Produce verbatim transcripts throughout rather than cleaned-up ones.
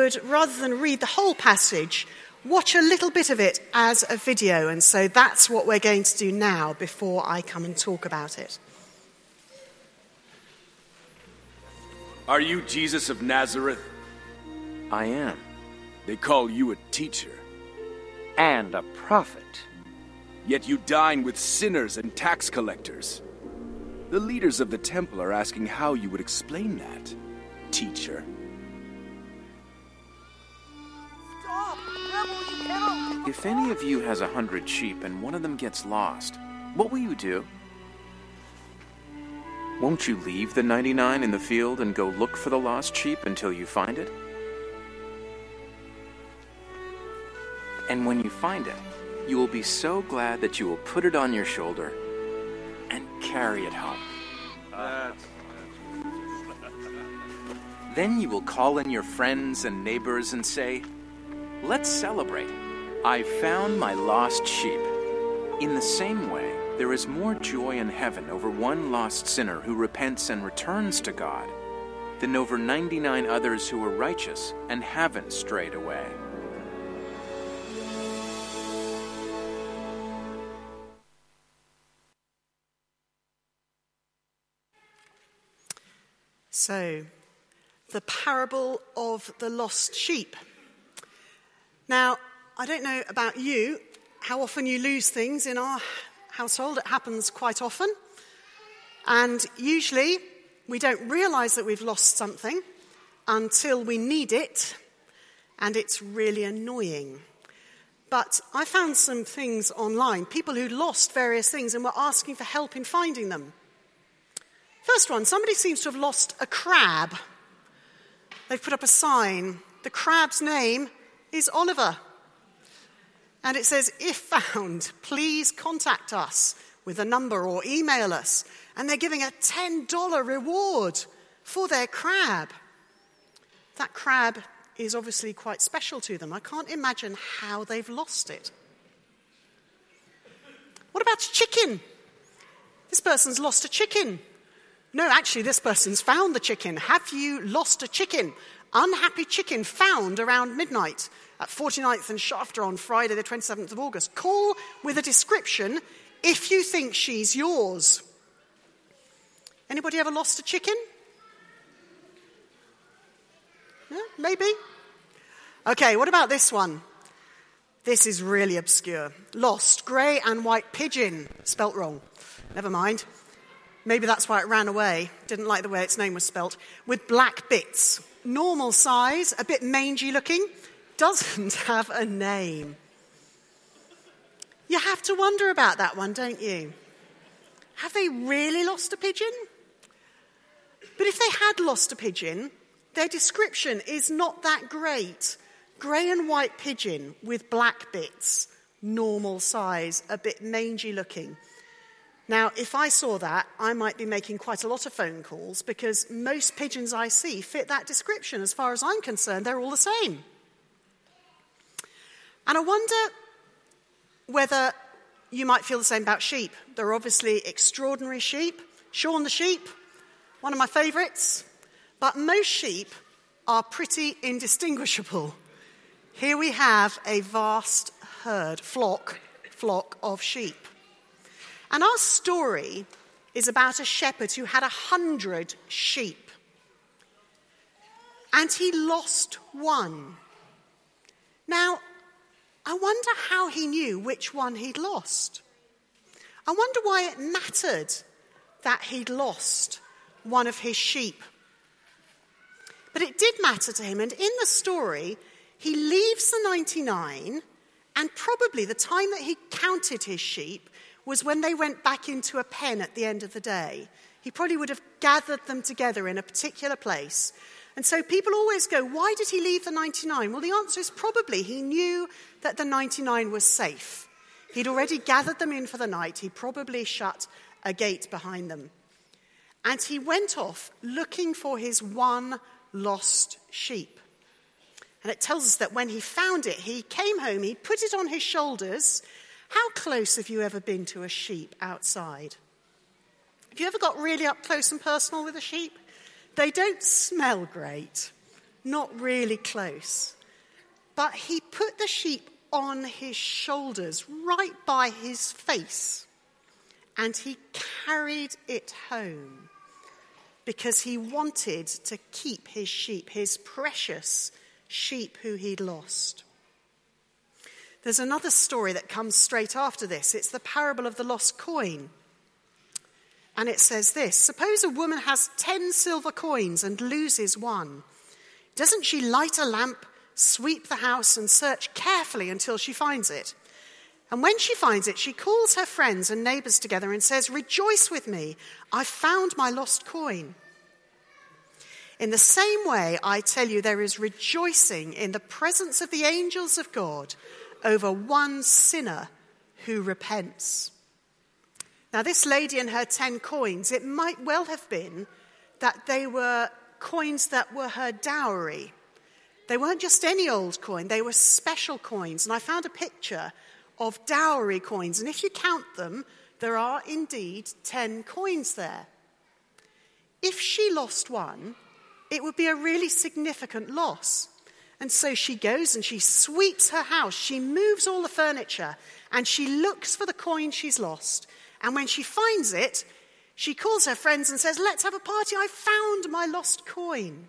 would, rather than read the whole passage, watch a little bit of it as a video. And so that's what we're going to do now before I come and talk about it. Are you Jesus of Nazareth? I am. They call you a teacher. And a prophet. Yet you dine with sinners and tax collectors. The leaders of the temple are asking how you would explain that, teacher. Stop! Rebel, you cannot! If any of you has a hundred sheep and one of them gets lost, what will you do? Won't you leave the ninety-nine in the field and go look for the lost sheep until you find it? And when you find it, you will be so glad that you will put it on your shoulder and carry it home. That's... Then you will call in your friends and neighbors and say, "Let's celebrate. I found my lost sheep." In the same way, there is more joy in heaven over one lost sinner who repents and returns to God than over ninety-nine others who are righteous and haven't strayed away. So, the parable of the lost sheep. Now, I don't know about you, how often you lose things in our household. It happens quite often. And usually, we don't realize that we've lost something until we need it, and it's really annoying. But I found some things online, people who lost various things and were asking for help in finding them. First one, somebody seems to have lost a crab. They've put up a sign. The crab's name is Oliver. And it says, "If found, please contact us with a number or email us." And they're giving a ten dollars reward for their crab. That crab is obviously quite special to them. I can't imagine how they've lost it. What about a chicken? This person's lost a chicken. No, actually, this person's found the chicken. Have you lost a chicken? Unhappy chicken found around midnight at forty-ninth and Shafter on Friday, the twenty-seventh of August. Call with a description if you think she's yours. Anybody ever lost a chicken? Yeah, maybe. Okay, what about this one? This is really obscure. Lost grey and white pigeon. Spelt wrong. Never mind. Maybe that's why it ran away. Didn't like the way its name was spelt. With black bits. Normal size, a bit mangy looking. Doesn't have a name. You have to wonder about that one, don't you? Have they really lost a pigeon? But if they had lost a pigeon, their description is not that great. Grey and white pigeon with black bits. Normal size, a bit mangy looking. Now, if I saw that, I might be making quite a lot of phone calls because most pigeons I see fit that description. As far as I'm concerned, they're all the same. And I wonder whether you might feel the same about sheep. They're obviously extraordinary sheep. Shaun the sheep, one of my favourites. But most sheep are pretty indistinguishable. Here we have a vast herd, flock, flock of sheep. And our story is about a shepherd who had a hundred sheep. And he lost one. Now, I wonder how he knew which one he'd lost. I wonder why it mattered that he'd lost one of his sheep. But it did matter to him, and in the story, he leaves the ninety-nine, and probably the time that he counted his sheep was when they went back into a pen at the end of the day. He probably would have gathered them together in a particular place. And so people always go, why did he leave the ninety-nine? Well, the answer is probably he knew that the ninety-nine was safe. He'd already gathered them in for the night. He probably shut a gate behind them. And he went off looking for his one lost sheep. And it tells us that when he found it, he came home, he put it on his shoulders. How close have you ever been to a sheep outside? Have you ever got really up close and personal with a sheep? They don't smell great. not really close. But he put the sheep on his shoulders, right by his face, and he carried it home because he wanted to keep his sheep, his precious sheep who he'd lost. There's another story that comes straight after this. It's the parable of the lost coin. And it says this: suppose a woman has ten silver coins and loses one. Doesn't she light a lamp, sweep the house, and search carefully until she finds it? And when she finds it, she calls her friends and neighbors together and says, "Rejoice with me, I've found my lost coin." In the same way, I tell you, there is rejoicing in the presence of the angels of God over one sinner who repents. Now, this lady and her ten coins, it might well have been that they were coins that were her dowry. They weren't just any old coin, they were special coins. And I found a picture of dowry coins. And if you count them, there are indeed ten coins there. If she lost one, it would be a really significant loss. And so she goes and she sweeps her house, she moves all the furniture, and she looks for the coin she's lost. And when she finds it, she calls her friends and says, "Let's have a party, I found my lost coin."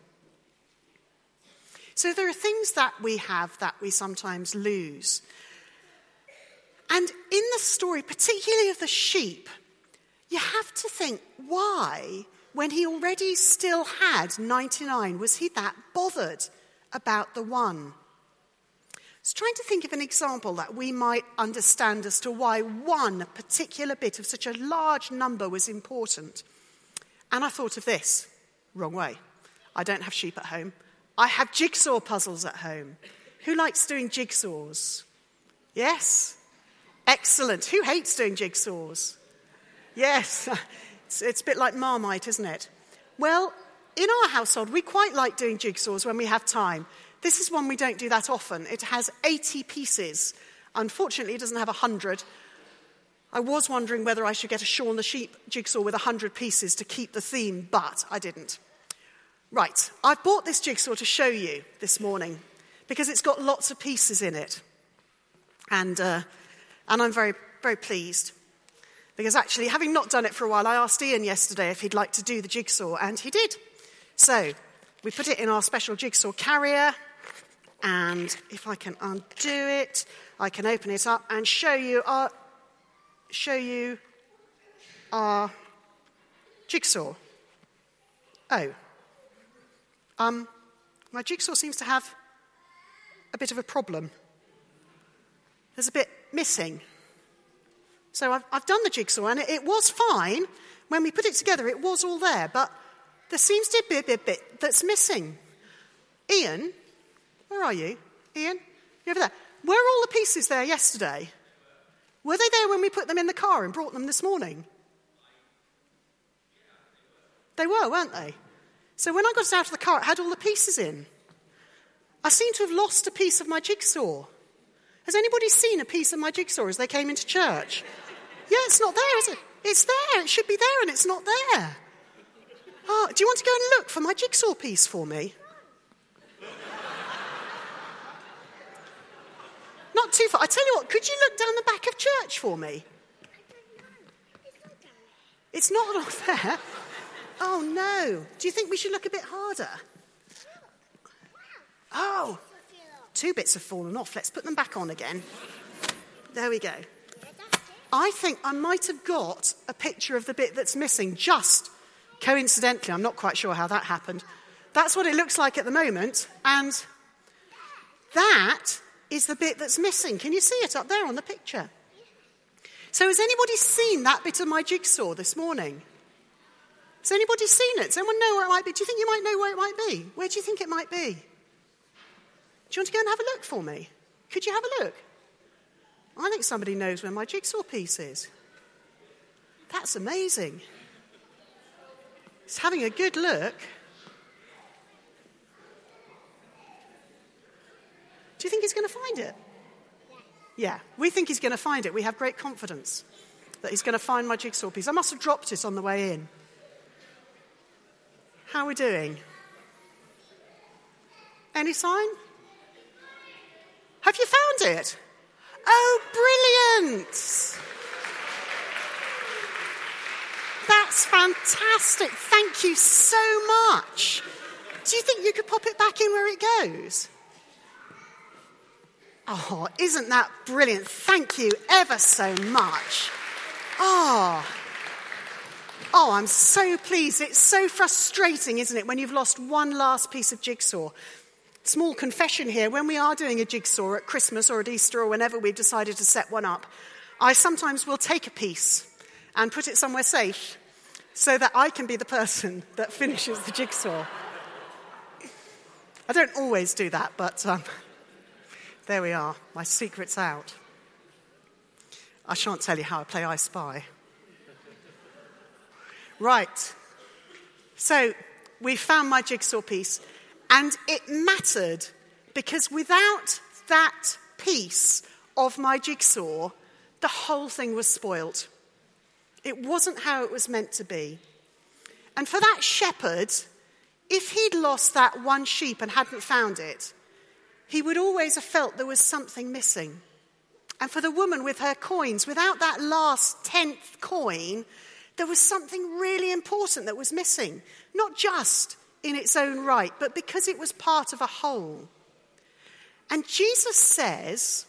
So there are things that we have that we sometimes lose. And in the story, particularly of the sheep, you have to think, why, when he already still had ninety-nine, was he that bothered about the one? I was trying to think of an example that we might understand as to why one particular bit of such a large number was important. And I thought of this. Wrong way. I don't have sheep at home. I have jigsaw puzzles at home. Who likes doing jigsaws? Yes? Excellent. Who hates doing jigsaws? Yes. It's, it's a bit like Marmite, isn't it? Well, in our household, we quite like doing jigsaws when we have time. This is one we don't do that often. It has eighty pieces. Unfortunately, it doesn't have one hundred. I was wondering whether I should get a Shaun the Sheep jigsaw with one hundred pieces to keep the theme, but I didn't. Right, I've bought this jigsaw to show you this morning because it's got lots of pieces in it. And, uh, and I'm very, very pleased. Because actually, having not done it for a while, I asked Ian yesterday if he'd like to do the jigsaw, and he did. So we put it in our special jigsaw carrier. And if I can undo it, I can open it up and show you our, show you our jigsaw. Oh, um, my jigsaw seems to have a bit of a problem. There's a bit missing. So I've, I've done the jigsaw, and it, it was fine. When we put it together, it was all there, but there seems to be a bit, bit that's missing. Ian? Where are you? Ian? You over there? Were all the pieces there yesterday? Were they there when we put them in the car and brought them this morning? They were, weren't they? So when I got it out of the car, it had all the pieces in. I seem to have lost a piece of my jigsaw. Has anybody seen a piece of my jigsaw as they came into church? Yeah, it's not there, is it? It's there. It should be there, and it's not there. Oh, do you want to go and look for my jigsaw piece for me? Not too far. I tell you what, could you look down the back of church for me? It's not off there. Oh, no. Do you think we should look a bit harder? Oh, two bits have fallen off. Let's put them back on again. There we go. I think I might have got a picture of the bit that's missing, just coincidentally. I'm not quite sure how that happened. That's what it looks like at the moment. And that is the bit that's missing. Can you see it up there on the picture? So has anybody seen that bit of my jigsaw this morning? Has anybody seen it? Does anyone know where it might be? Do you think you might know where it might be? Where do you think it might be? Do you want to go and have a look for me? Could you have a look? I think somebody knows where my jigsaw piece is. That's amazing. He's having a good look. Do you think he's going to find it? Yeah, we think he's going to find it. We have great confidence that he's going to find my jigsaw piece. I must have dropped it on the way in. How are we doing? Any sign? Have you found it? Oh, brilliant! That's fantastic. Thank you so much. Do you think you could pop it back in where it goes? Oh, isn't that brilliant? Thank you ever so much. Oh, oh, I'm so pleased. It's so frustrating, isn't it, when you've lost one last piece of jigsaw. Small confession here, when we are doing a jigsaw at Christmas or at Easter or whenever we've decided to set one up, I sometimes will take a piece and put it somewhere safe so that I can be the person that finishes the jigsaw. I don't always do that, but um, there we are. My secret's out. I shan't tell you how I play I Spy. Right. So we found my jigsaw piece, and it mattered because without that piece of my jigsaw, the whole thing was spoilt. It wasn't how it was meant to be. And for that shepherd, if he'd lost that one sheep and hadn't found it, he would always have felt there was something missing. And for the woman with her coins, without that last tenth coin, there was something really important that was missing. Not just in its own right, but because it was part of a whole. And Jesus says,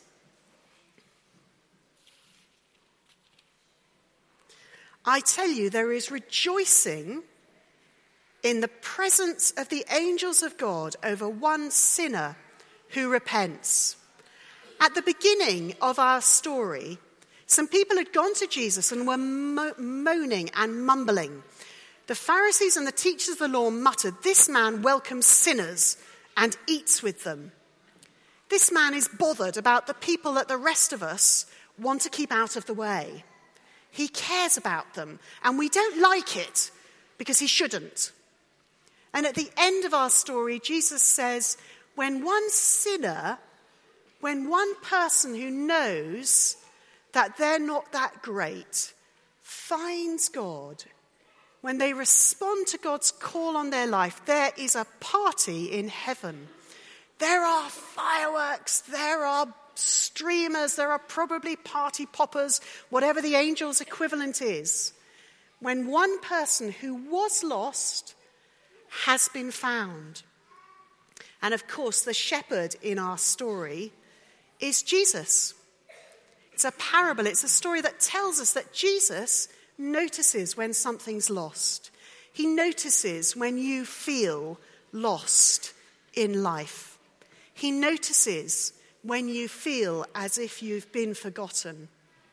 I tell you, there is rejoicing in the presence of the angels of God over one sinner who repents. At the beginning of our story, some people had gone to Jesus and were mo- moaning and mumbling. The Pharisees and the teachers of the law muttered, "This man welcomes sinners and eats with them." This man is bothered about the people that the rest of us want to keep out of the way. He cares about them, and we don't like it because he shouldn't. And at the end of our story, Jesus says, when one sinner, when one person who knows that they're not that great finds God, when they respond to God's call on their life, there is a party in heaven. There are fireworks, there are streamers, there are probably party poppers, whatever the angel's equivalent is. When one person who was lost has been found. And of course, the shepherd in our story is Jesus. It's a parable. It's a story that tells us that Jesus notices when something's lost. He notices when you feel lost in life. He notices when you feel as if you've been forgotten.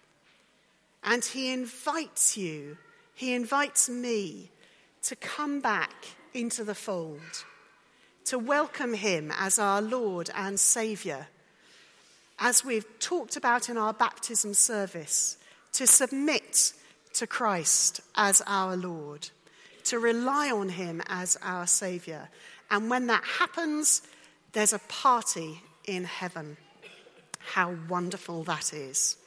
And he invites you, he invites me to come back into the fold, to welcome him as our Lord and Saviour, as we've talked about in our baptism service, to submit to Christ as our Lord, to rely on him as our Saviour. And when that happens, there's a party in heaven. How wonderful that is.